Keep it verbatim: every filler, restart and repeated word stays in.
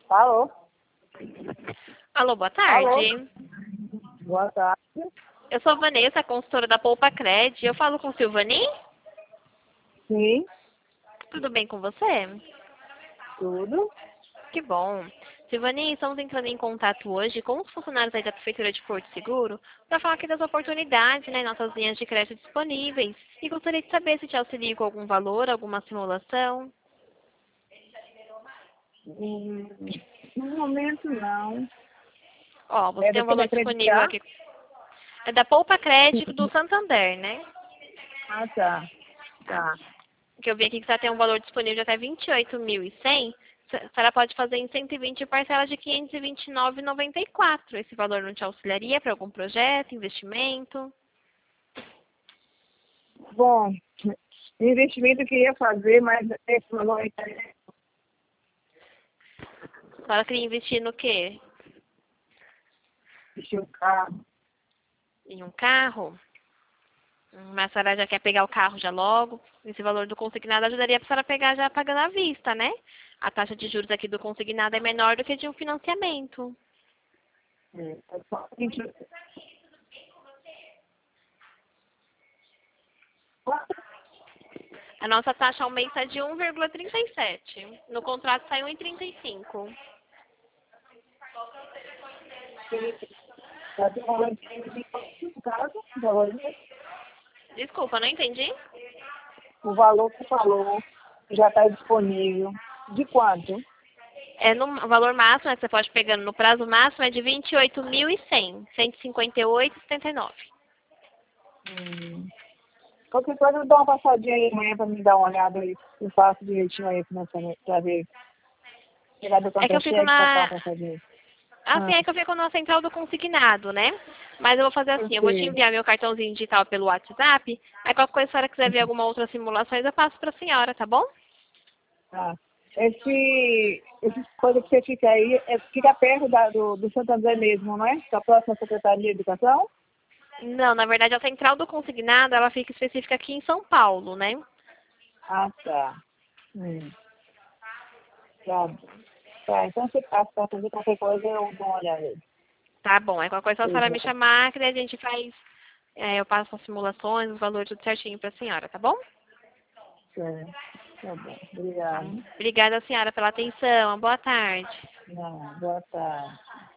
Alô? Alô, boa Alô? tarde. Boa tarde. Eu sou a Vanessa, consultora da Poupa Cred. Eu falo com o Silvani? Sim, Tudo bem com você? tudo. Que bom. Silvani, estamos entrando em contato hoje com os funcionários aí da Prefeitura de Porto Seguro para falar aqui das oportunidades, né, nossas linhas de crédito disponíveis. E gostaria de saber se te auxilio com algum valor, alguma simulação. Hum, no momento, não. Ó, você É tem um do que valor disponível acreditar? aqui. É da Poupa Crédito do Santander, né? Ah, tá. Tá. Tá. Que eu vi aqui que você tem um valor disponível de até vinte e oito mil e cem. A senhora pode fazer em cento e vinte parcelas de quinhentos e vinte e nove reais e noventa e quatro centavos. Esse valor não te auxiliaria para algum projeto, investimento? Bom, investimento eu queria fazer, mas esse valor aí tá- A senhora queria investir no quê? deixa o carro. Em um carro? Hum, Mas a senhora já quer pegar o carro já logo? Esse valor do consignado ajudaria para a senhora pegar já pagando à vista, né? A taxa de juros aqui do consignado é menor do que de um financiamento. É, é só vinte. A nossa taxa ao mês está de um vírgula trinta e sete. No contrato sai um vírgula trinta e cinco. Já tem um valor de vinte e cinco caso, o valor, Desculpa, não entendi. o valor que falou já está disponível. De quanto? É no o valor máximo, né, que você pode pegar no prazo máximo é de vinte e oito mil e cem, cento e cinquenta e oito vírgula setenta e nove. Hum. Qualquer coisa, eu dou uma passadinha aí amanhã para me dar uma olhada aí. Eu faço direitinho aí para ver. Pegar do É que eu fico contra-cheque para dar uma na passadinha aí. assim Ah, é que eu fico na central do consignado, né? Mas eu vou fazer eu assim, eu vou te sei. enviar meu cartãozinho digital pelo WhatsApp. Aí qualquer coisa, se a senhora quiser ver alguma outra simulação, eu passo para a senhora, tá bom? Tá. Esse, esse coisa que você fica aí, é, fica perto da, do, do Santander mesmo, não é? Da próxima Secretaria de Educação? Não, na verdade a central do consignado, ela fica específica aqui em São Paulo, né? Ah, tá. Hum. Tá. Tá, então você passa para fazer qualquer coisa, eu dou uma olhada aí. Tá bom, aí qualquer coisa, se a senhora me Beleza. chamar, que daí a gente faz, é, eu passo as simulações, os valores tudo certinho para a senhora, tá bom? Tá, tá bom. Tá. Obrigado. Obrigada, senhora, pela atenção. Boa tarde. Não, boa tarde.